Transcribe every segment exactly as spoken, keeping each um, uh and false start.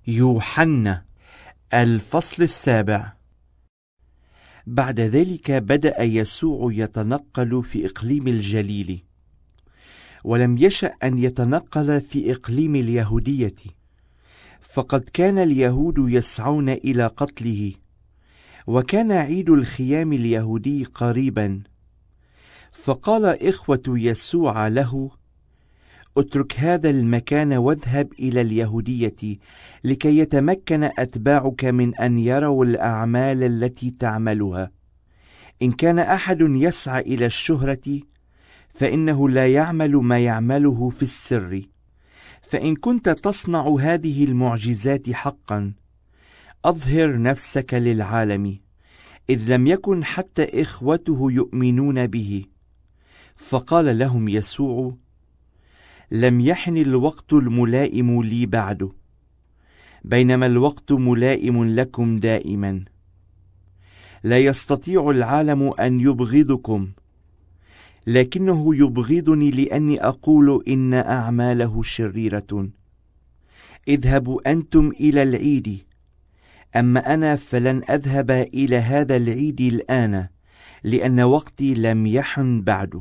يوحنا الفصل السابع. بعد ذلك بدأ يسوع يتنقل في إقليم الجليل، ولم يشأ أن يتنقل في إقليم اليهودية، فقد كان اليهود يسعون إلى قتله، وكان عيد الخيام اليهودي قريبا. فقال إخوة يسوع له: اترك هذا المكان واذهب إلى اليهودية لكي يتمكن أتباعك من أن يروا الأعمال التي تعملها. إن كان أحد يسعى إلى الشهرة فإنه لا يعمل ما يعمله في السر. فإن كنت تصنع هذه المعجزات حقا أظهر نفسك للعالم، إذ لم يكن حتى إخوته يؤمنون به. فقال لهم يسوع: لم يحن الوقت الملائم لي بعد، بينما الوقت ملائم لكم دائما. لا يستطيع العالم أن يبغضكم، لكنه يبغضني لأني أقول إن أعماله شريرة. اذهبوا أنتم إلى العيد، أما أنا فلن أذهب إلى هذا العيد الآن، لأن وقتي لم يحن بعد.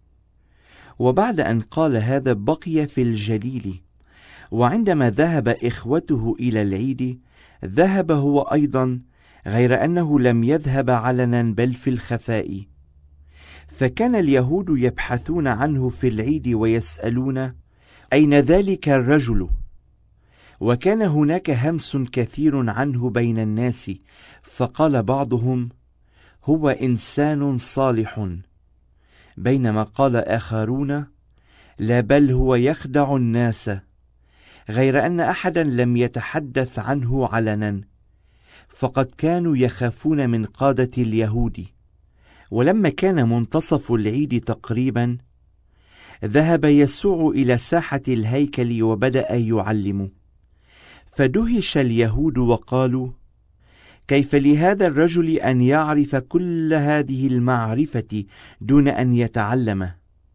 وبعد أن قال هذا بقي في الجليل، وعندما ذهب إخوته إلى العيد ذهب هو أيضا، غير أنه لم يذهب علنا بل في الخفاء. فكان اليهود يبحثون عنه في العيد ويسألون: أين ذلك الرجل؟ وكان هناك همس كثير عنه بين الناس، فقال بعضهم: هو إنسان صالح، بينما قال آخرون: لا، بل هو يخدع الناس. غير أن أحدا لم يتحدث عنه علنا، فقد كانوا يخافون من قادة اليهود. ولما كان منتصف العيد تقريبا ذهب يسوع إلى ساحة الهيكل وبدأ يعلم. فدهش اليهود وقالوا: كيف لهذا الرجل أن يعرف كل هذه المعرفة دون أن يتعلم؟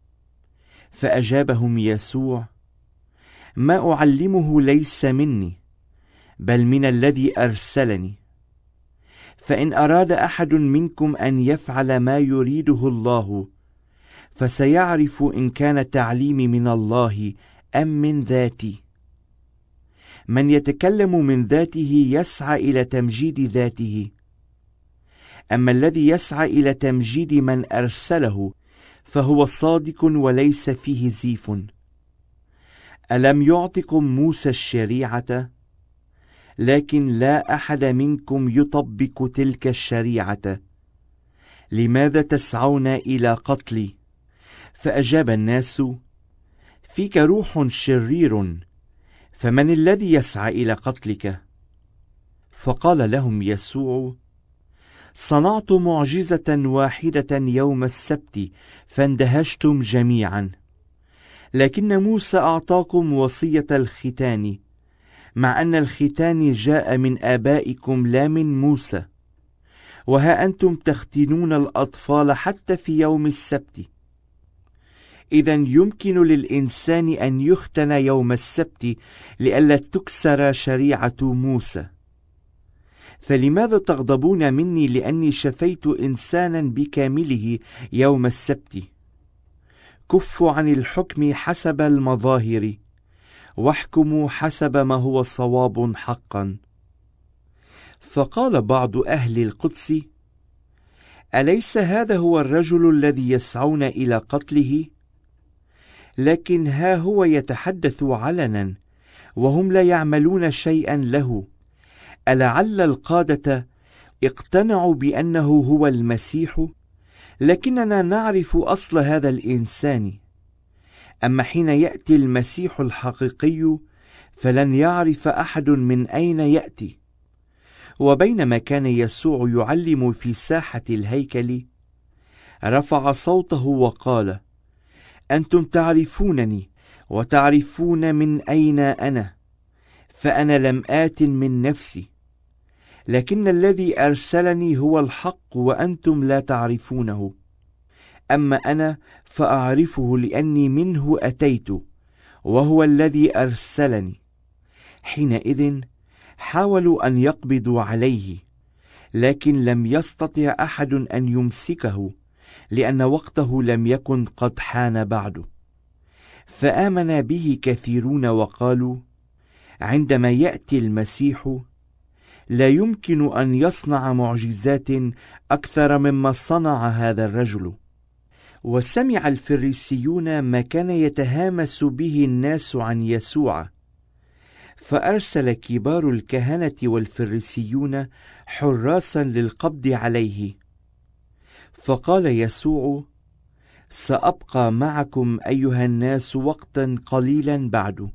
فأجابهم يسوع: ما أعلمه ليس مني، بل من الذي أرسلني. فإن أراد أحد منكم أن يفعل ما يريده الله فسيعرف إن كان تعليمي من الله أم من ذاتي. من يتكلم من ذاته يسعى إلى تمجيد ذاته، أما الذي يسعى إلى تمجيد من أرسله فهو صادق وليس فيه زيف. ألم يعطكم موسى الشريعة؟ لكن لا أحد منكم يطبق تلك الشريعة. لماذا تسعون إلى قتلي؟ فأجاب الناس: فيك روح شرير، فمن الذي يسعى إلى قتلك؟ فقال لهم يسوع: صنعت معجزة واحدة يوم السبت فاندهشتم جميعا. لكن موسى أعطاكم وصية الختان، مع أن الختان جاء من آبائكم لا من موسى، وها أنتم تختنون الأطفال حتى في يوم السبت. إذن يمكن للإنسان أن يختن يوم السبت لئلا تكسر شريعة موسى. فلماذا تغضبون مني لأني شفيت إنسانا بكامله يوم السبت؟ كفوا عن الحكم حسب المظاهر، واحكموا حسب ما هو صواب حقا. فقال بعض أهل القدس: أليس هذا هو الرجل الذي يسعون إلى قتله؟ لكن ها هو يتحدث علنا وهم لا يعملون شيئا له. ألعل القادة اقتنعوا بأنه هو المسيح؟ لكننا نعرف أصل هذا الإنسان. أما حين يأتي المسيح الحقيقي فلن يعرف أحد من أين يأتي. وبينما كان يسوع يعلم في ساحة الهيكل رفع صوته وقال: أنتم تعرفونني وتعرفون من أين أنا، فأنا لم آت من نفسي، لكن الذي أرسلني هو الحق وأنتم لا تعرفونه. أما أنا فأعرفه لأني منه أتيت، وهو الذي أرسلني. حينئذ حاولوا أن يقبضوا عليه، لكن لم يستطع أحد أن يمسكه، لأن وقته لم يكن قد حان بعد. فآمن به كثيرون وقالوا: عندما يأتي المسيح لا يمكن أن يصنع معجزات أكثر مما صنع هذا الرجل. وسمع الفريسيون ما كان يتهامس به الناس عن يسوع، فأرسل كبار الكهنة والفريسيون حراسا للقبض عليه. فقال يسوع: سأبقى معكم أيها الناس وقتا قليلا بعد،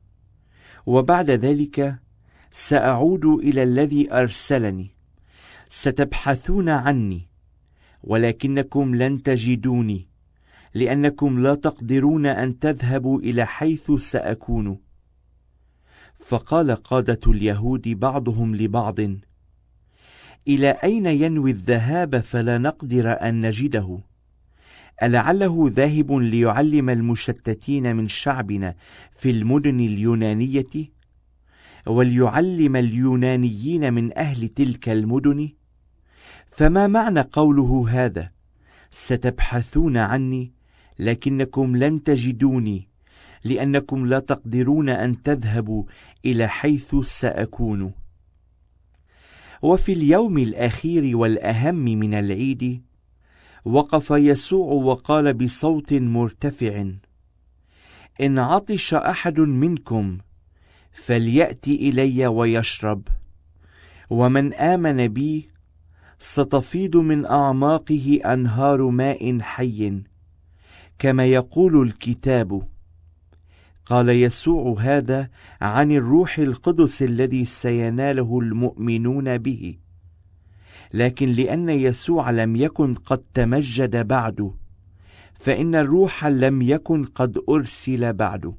وبعد ذلك سأعود إلى الذي أرسلني. ستبحثون عني، ولكنكم لن تجدوني، لأنكم لا تقدرون أن تذهبوا إلى حيث سأكون. فقال قادة اليهود بعضهم لبعض: إلى أين ينوي الذهاب فلا نقدر أن نجده؟ ألعله ذاهب ليعلم المشتتين من شعبنا في المدن اليونانية، وليعلم اليونانيين من أهل تلك المدن؟ فما معنى قوله هذا: ستبحثون عني لكنكم لن تجدوني، لأنكم لا تقدرون أن تذهبوا إلى حيث سأكون؟ وفي اليوم الأخير والأهم من العيد وقف يسوع وقال بصوت مرتفع: إن عطش أحد منكم فليأتي إلي ويشرب، ومن آمن بي ستفيض من أعماقه أنهار ماء حي، كما يقول الكتاب. قال يسوع هذا عن الروح القدس الذي سيناله المؤمنون به، لكن لأن يسوع لم يكن قد تمجد بعد، فإن الروح لم يكن قد أرسل بعد.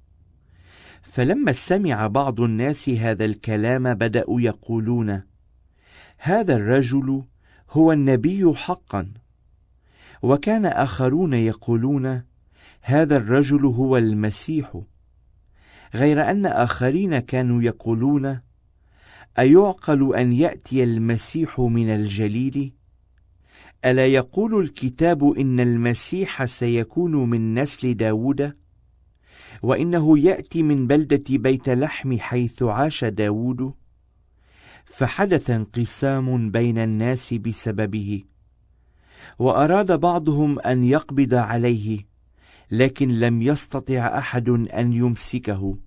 فلما سمع بعض الناس هذا الكلام بدأوا يقولون: هذا الرجل هو النبي حقا. وكان آخرون يقولون: هذا الرجل هو المسيح. غير أن آخرين كانوا يقولون: أيعقل أن يأتي المسيح من الجليل؟ ألا يقول الكتاب إن المسيح سيكون من نسل داود؟ وإنه يأتي من بلدة بيت لحم حيث عاش داود. فحدث انقسام بين الناس بسببه، وأراد بعضهم أن يقبض عليه، لكن لم يستطع أحد أن يمسكه.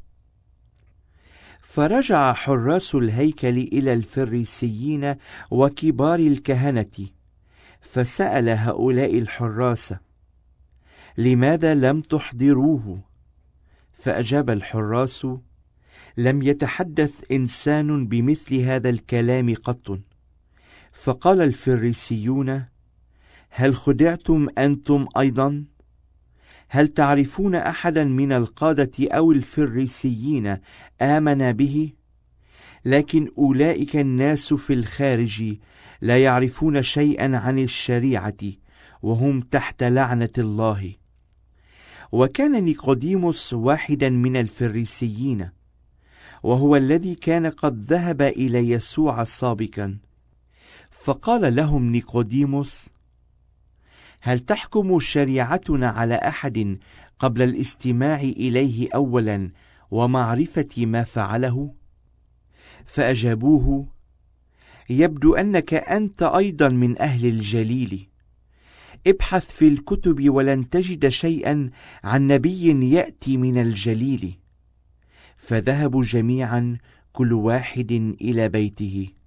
فرجع حراس الهيكل إلى الفريسيين وكبار الكهنة، فسأل هؤلاء الحراس: لماذا لم تحضروه؟ فأجاب الحراس: لم يتحدث إنسان بمثل هذا الكلام قط. فقال الفريسيون: هل خدعتم أنتم أيضا؟ هل تعرفون أحدا من القادة أو الفريسيين آمن به؟ لكن أولئك الناس في الخارج لا يعرفون شيئا عن الشريعة، وهم تحت لعنة الله. وكان نيقوديموس واحدا من الفريسيين، وهو الذي كان قد ذهب إلى يسوع سابقا. فقال لهم نيقوديموس: هل تحكم شريعتنا على أحد قبل الاستماع إليه أولا ومعرفة ما فعله؟ فأجابوه: يبدو أنك أنت أيضا من أهل الجليل. ابحث في الكتب ولن تجد شيئا عن نبي يأتي من الجليل. فذهبوا جميعا كل واحد إلى بيته.